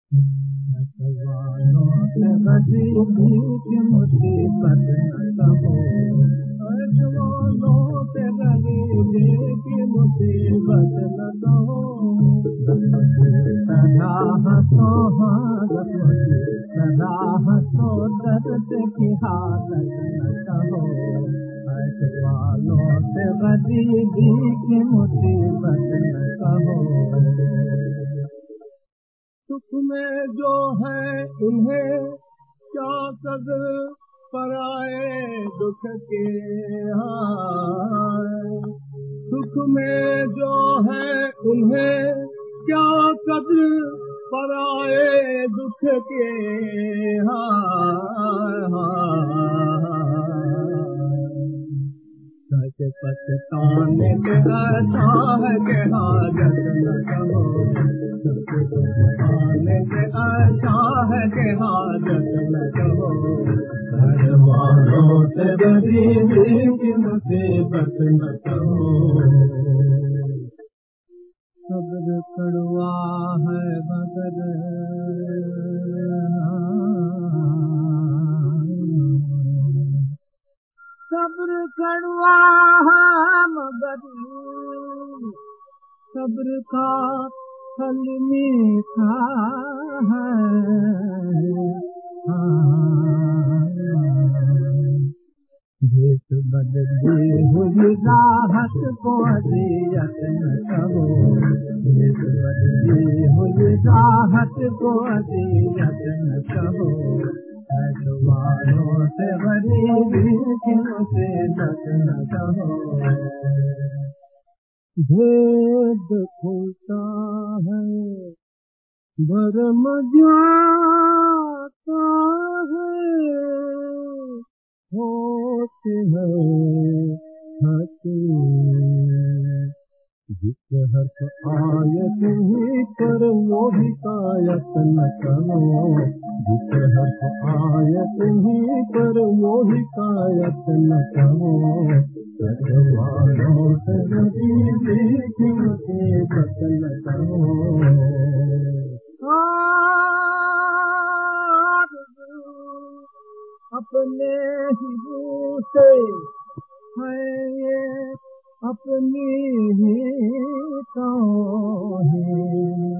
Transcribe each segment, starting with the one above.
नटवारों से गरीबी की मुसीबत न कहो, नटवारों से गरीबी की मुसीबत न कहो, सदा हंसो सदा हंसो दर्द की हालत न कहो, नटवारों से गरीबी की मुसीबत न कहो। सुख में जो है उन्हें क्या कदर, पराए दुख के हाय। सुख में जो है उन्हें क्या कदर, पराए दुख के हाय। सच पछताने के अच्छा है के हाजत न कहो, सच पछताने के अच्छा है के हाजत न कहो, घर वालों से गरीबी की मुसीबत न कहो। सब्र कड़वा है मगर सब्र कड़वा है मगर सब्र का फल मीठा है। भेष बदली हुई राहत को अज़ियत न कहो, भेष बदली हुई राहत को अज़ियत न कहो, नटवारों से गरीबी की मुसीबत न कहो। भेद खुलता है भरम जाता है, होती है हंसी जिस हर्ष आयत ही पर वो हिकायत न करो, जिस हर्ष आयत ही पर वो हिकायत न करो, नटवारों से गरीबी की मुसीबत न करो। अपने ही मुँह से है ये अपनी ही तौहीन,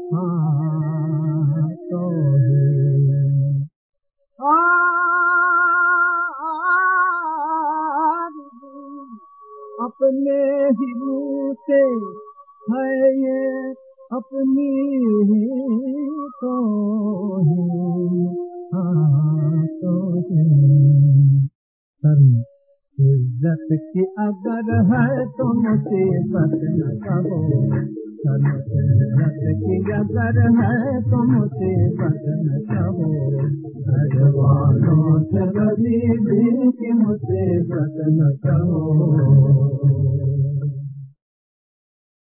अपने ही मुँह से है ये अपनी ही तौहीन। इज्जत की अगर है तो मुसीबत न कहो, इज्जत की अगर है तो मुसीबत न कहो, घर वालों से गरीबी की मुसीबत न कहो।